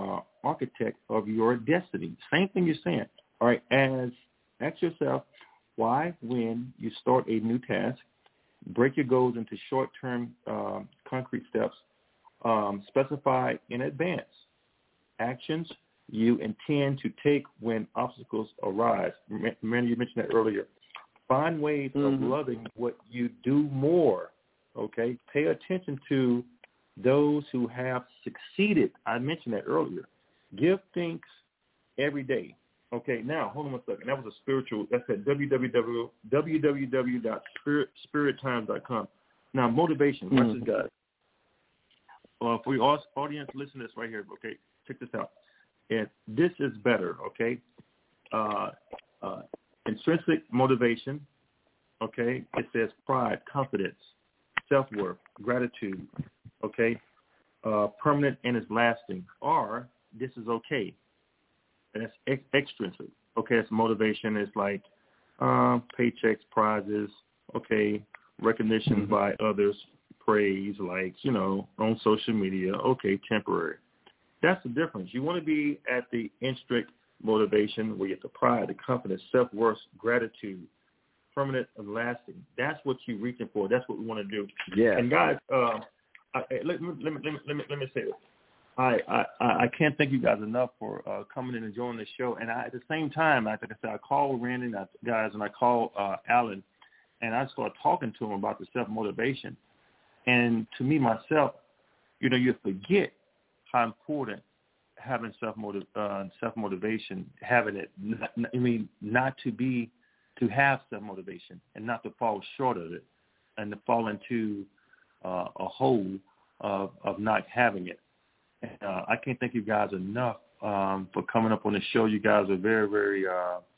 architect of your destiny. Same thing you're saying. All right, ask yourself, why, when you start a new task, break your goals into short-term concrete steps, specify in advance actions you intend to take when obstacles arise. Remember, you mentioned that earlier. Find ways of loving what you do more, okay? Pay attention to those who have succeeded. I mentioned that earlier. Give thanks every day. Okay, now, hold on one second. That was a spiritual, that's at www.spirittimes.com. Now, motivation. Watch this, guys. For your audience, listen to this right here. Okay, check this out. And this is better, okay? Intrinsic motivation, okay? It says pride, confidence, self-worth, gratitude, okay? Permanent and is lasting. Or this is okay. And that's extrinsic. Okay, it's motivation. It's like paychecks, prizes, okay, recognition by others, praise, like, on social media, okay, temporary. That's the difference. You want to be at the intrinsic motivation where you have the pride, the confidence, self-worth, gratitude, permanent and lasting. That's what you're reaching for. That's what we want to do. Yeah. And guys, let me say this. I can't thank you guys enough for coming in and joining the show. And at the same time, like I said, I called Randy guys and I called Alan, and I started talking to him about the self-motivation. And to me, myself, you forget how important having self-motivation, having it, not to have self-motivation and not to fall short of it and to fall into a hole of not having it. And I can't thank you guys enough for coming up on the show. You guys are very, very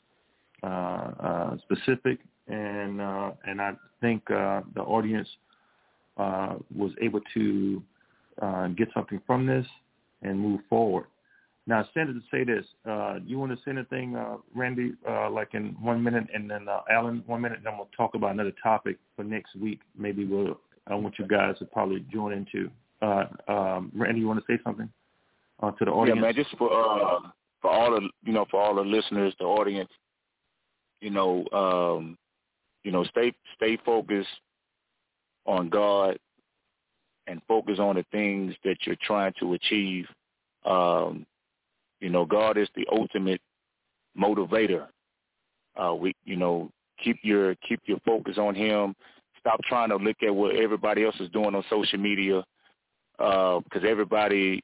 specific, and I think the audience was able to get something from this and move forward. Now, Sandra, to say this, you want to say anything, Randy, like in 1 minute, and then Alan, 1 minute, and then we'll talk about another topic for next week. Maybe I want you guys to probably join into. Randy, you want to say something to the audience? Yeah, man, just for all the the listeners, the audience, stay focused on God and focus on the things that you're trying to achieve. God is the ultimate motivator. Keep your focus on Him. Stop trying to look at what everybody else is doing on social media, because everybody,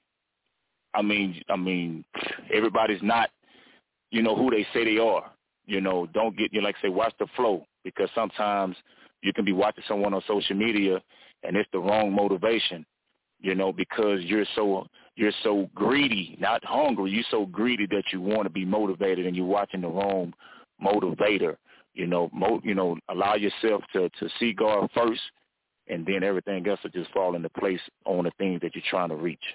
everybody's not, who they say they are. Don't get watch the flow, because sometimes you can be watching someone on social media and it's the wrong motivation, because you're so greedy, not hungry. You're so greedy that you want to be motivated, and you're watching the wrong motivator. Allow yourself to see God first, and then everything else will just fall into place on the things that you're trying to reach.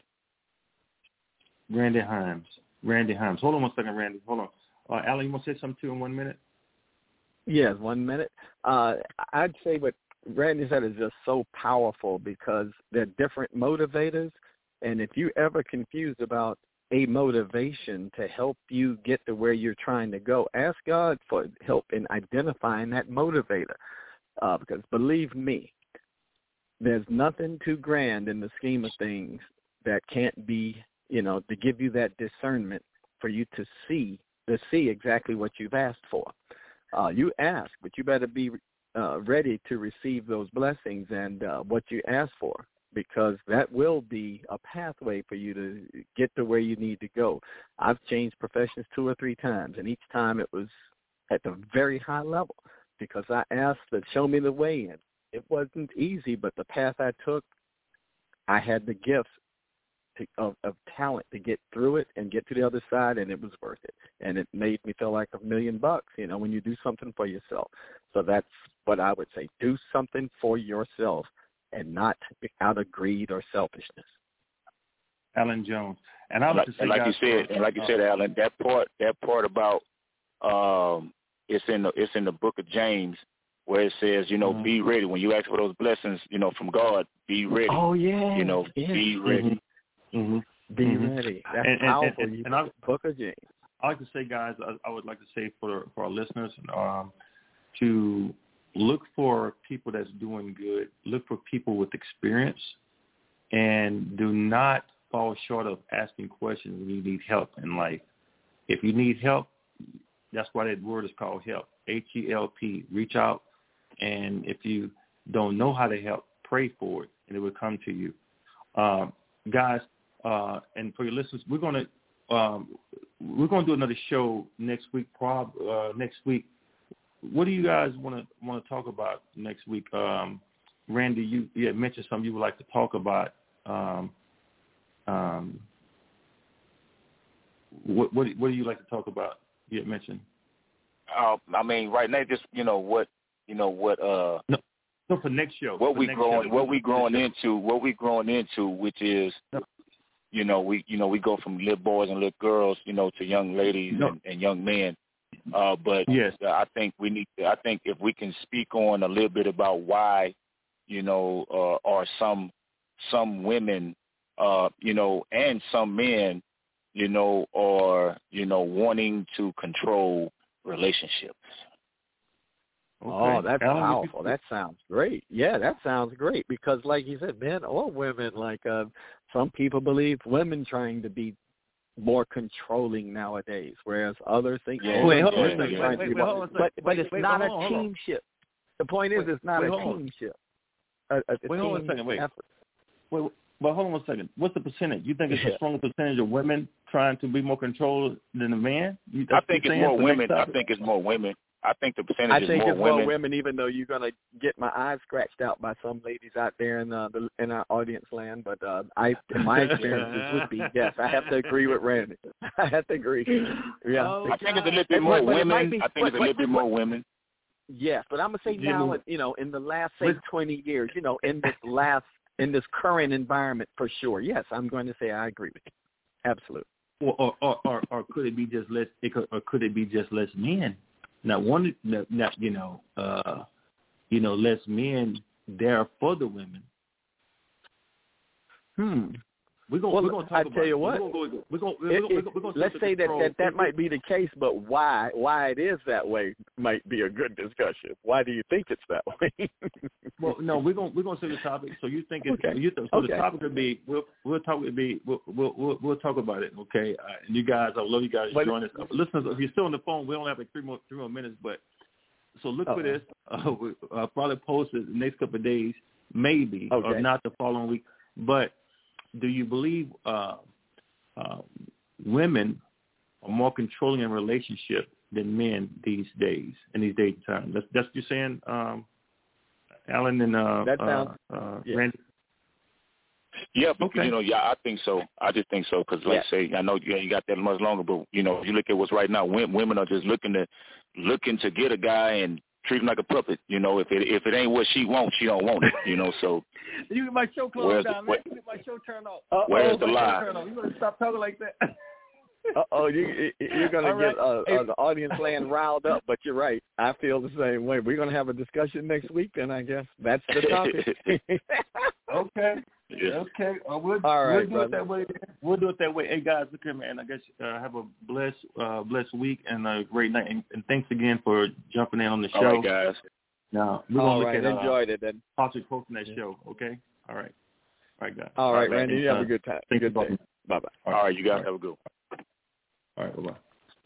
Randy Himes. Hold on 1 second, Randy. Hold on. Alan, you want to say something too in 1 minute? Yes, 1 minute. I'd say what Randy said is just so powerful, because they're different motivators. And if you're ever confused about a motivation to help you get to where you're trying to go, ask God for help in identifying that motivator. Because believe me, there's nothing too grand in the scheme of things that can't be, to give you that discernment for you to see exactly what you've asked for. You ask, but you better be ready to receive those blessings and what you ask for, because that will be a pathway for you to get to where you need to go. I've changed professions 2 or 3 times, and each time it was at the very high level, because I asked to show me the way in. It wasn't easy, but the path I took, I had the gifts of talent to get through it and get to the other side, and it was worth it. And it made me feel like $1 million, when you do something for yourself. So that's what I would say. Do something for yourself and not out of greed or selfishness. Alan Jones. And I like to say, like you said, Alan, that part about it's in the book of James, where it says, be ready. When you ask for those blessings, from God, be ready. Oh, yeah. Be ready. Mm-hmm. Be ready. That's powerful. And book of James. I like to say, guys, I would like to say for our listeners, to look for people that's doing good, look for people with experience, and do not fall short of asking questions when you need help in life. If you need help, that's why that word is called help, H-E-L-P. Reach out, and if you don't know how to help, pray for it, and it will come to you. Guys, and for your listeners, we're going to do another show next week. Next week, what do you guys want to talk about next week? Randy, you had mentioned something you would like to talk about. What do you like to talk about? You had mentioned. I mean, right now, just what. No, for next show. What we growing into, which is, we go from little boys and little girls, to young ladies and young men. But yes, I think if we can speak on a little bit about why, are some women, and some men, are, wanting to control relationships. Okay. Oh, that's powerful. That sounds great. Yeah, that sounds great because, like you said, men or women, like some people believe women trying to be more controlling nowadays, whereas others think. Wait, hold on a second. But it's not a teamship. The point is, it's not a teamship. Wait, hold on a second. Wait. But hold on a second. What's the percentage? You think it's a stronger percentage of women trying to be more controlled than a man? I think it's more women. I think it's more women. I think the percentage is more women. I think it's more women, even though you're going to get my eyes scratched out by some ladies out there in our audience land. But in my experiences would be, yes, I have to agree with Randy. I have to agree. Yeah. I think it's a little bit more women. I think it's a little bit more women. Yes, but I'm going to say now, in the last, say, 20 years, in this current environment, for sure. Yes, I'm going to say I agree with you. Absolutely. Or could it be just less? Or could it be just less men? Less men there for the women. We're gonna talk about. I tell you what. Let's say that might be the case, but why it is that way might be a good discussion. Why do you think it's that way? Well, no, we're gonna say the topic. So you think it's okay. The topic would be we'll talk about it. Okay, and you guys, I love you guys join us. Listeners, if you're still on the phone, we only have like three more minutes. But so look for this. We'll probably post it the next couple of days, maybe, or not the following week, but. Do you believe women are more controlling in relationship than men these days, in these days and time? That's what you're saying, Alan and Randy? Yeah, because, I think so. I just think so because, like I say, I know you got that much longer, but, if you look at what's right now, women are just looking to get a guy and treat him like a puppet. If it ain't what she wants, she don't want it. So you get my show closed down, man. You get my show turned off. Where's the lie? You gonna stop talking like that? You're gonna get the audience land riled up, but you're right. I feel the same way. We're gonna have a discussion next week, and I guess that's the topic. Okay. Yeah. Okay. We'll do it that way. We'll do it that way. Hey guys, look here, man. I guess have a blessed week and a great night. And thanks again for jumping in on the show. All right, guys. Now we're gonna look at enjoyed it then. Possibly posting that show. Okay. All right. All right, guys. All right, Randy. You have a good time. Thank you. Bye bye. All right, you guys have a good one. All right. Bye bye.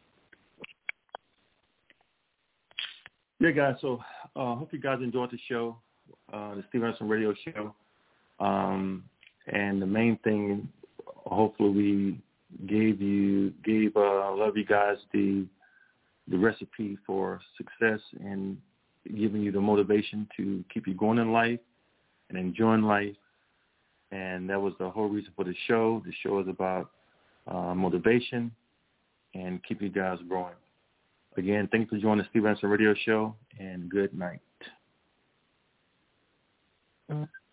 Yeah, guys. So hope you guys enjoyed the show, the Steve Anderson Radio Show. And the main thing, hopefully we gave a lot of you guys the recipe for success and giving you the motivation to keep you going in life and enjoying life. And that was the whole reason for the show. The show is about motivation and keep you guys growing. Again, thanks for joining the Steve Anderson Radio Show, and good night.